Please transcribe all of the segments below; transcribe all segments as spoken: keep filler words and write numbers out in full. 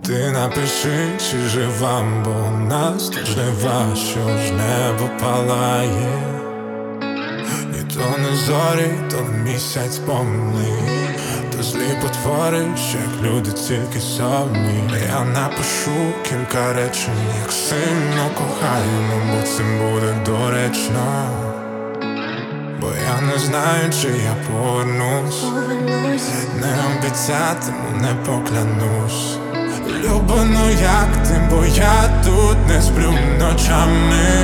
Ти напиши, чи жива, бо у нас тут жнива, що ж небо палає. І то не зорі, то не місяць повний, то злі потвори, що як люди тільки сомні. Я напишу кілька речень, як сильно кохаємо, бо цим буде доречно. Бо я не знаю, чи я повернусь, не обіцятиму, не поклянусь. Люба, ну як ти, бо я тут не сплю ночами.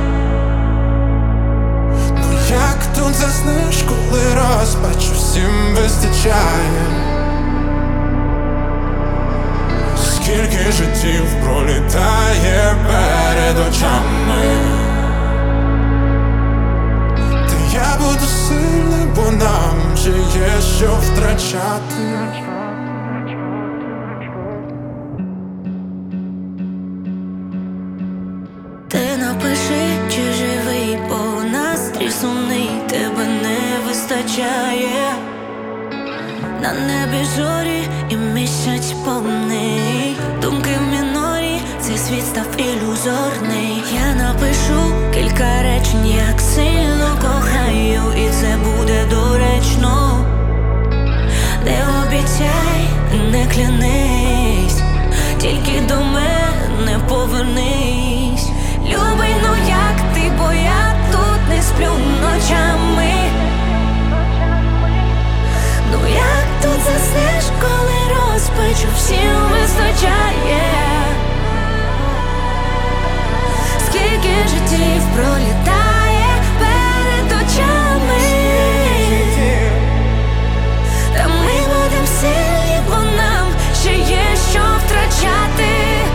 Ну як тут заснеш, коли розпачу всім вистачає? Скільки життів пролітає перед очами. Та я буду сильний, бо нам ще є що втрачати. Ти напиши, чи живий, бо у нас сумний, тебе не вистачає. На небі зорі і місяць повний, думки в мінорі, цей світ став ілюзорний. Я напишу кілька речень, як сильно кохаю, і це буде доречно. Не обіцяй, не клянись, тільки до мене повернись. Любий, ну як ти, бо я тут не сплю ночами. Ну як тут заснеш, коли розпачу всім вистачає? Скільки життів пролітає перед очами. Та ми будем сильні, бо нам ще є що втрачати.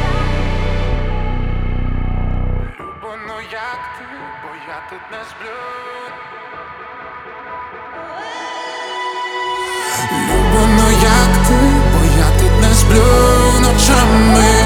Любо, ну як ти, бо я тут не сплю. Любо, ну як ти, бо я тут не сплю ночами.